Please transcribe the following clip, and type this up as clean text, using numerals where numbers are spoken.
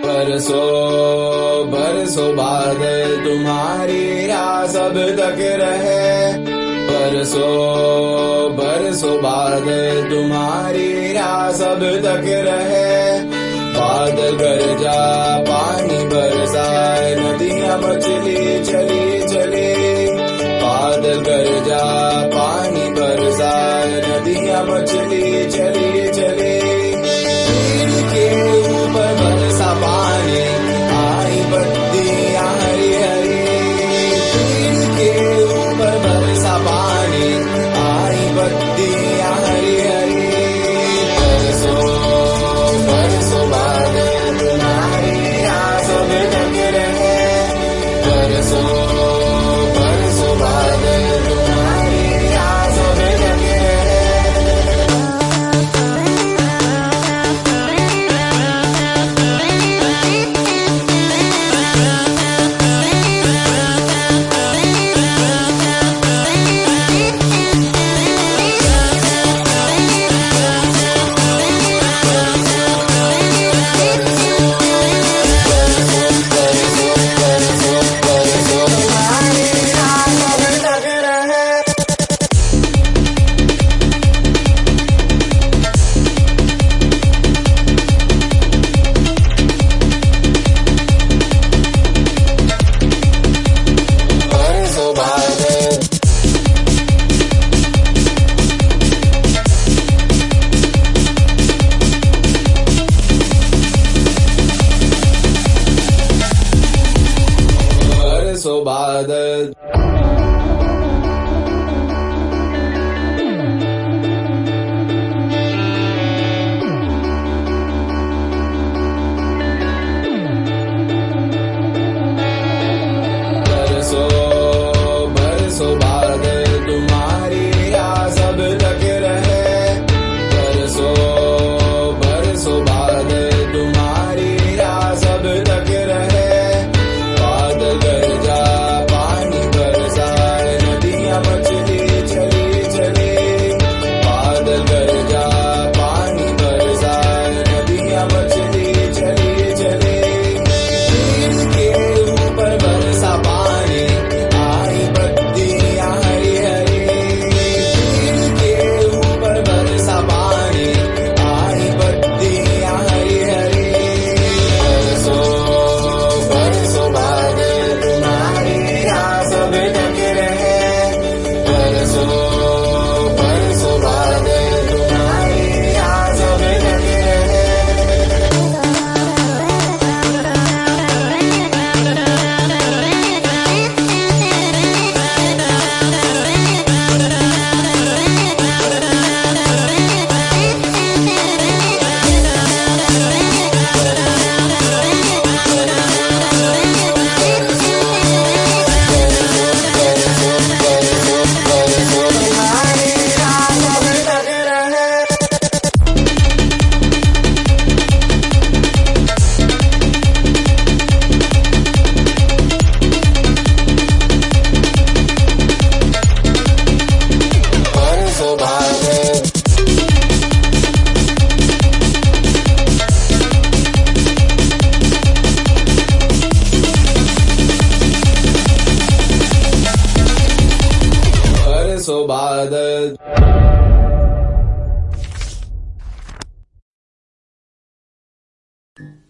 बरसों बरसों बाद तुम्हारी राह सब तक रहे। बरसों बरसों बाद तुम्हारी राह सब तक रहे। बादल गरजा पानी बरसाए नदियां मचली चली चली। बादल गरजा पानी बरसाए नदियां मचली चली चली। पेड़ के ऊपर बरसा पानी आई बत्तियां हरी हरी। पेड़ के ऊपर बरसा पानी आई बत्तियां हरी हरी। बरसों बरसों बाद तुम्हारी राह सब तक रहे। बरसों बरसों बाद तुम्हारी राह सब तक रहे। बरसों बाद बरसों बरसों बाद तुम्हारी राह सब तक रहे। बरसों बरसों बाद तुम्हारी राह सब तक रहे। बादल गरजा पानी बरसाए नदियां मचली चली चली। बादल गरजा पानी बरसाए नदियां मचली चली चली। पेड़ के ऊपर बरसा पानी आई बत्तियां हरी हरी। पेड़ के ऊपर बरसा पानी आई बत्तियां हरी हरी। बरसों बरसों बाद तुम्हारी राह सब तक रहे। बरसों बरसों बाद तुम्हारी राह सब तक रहे। बरसों बाद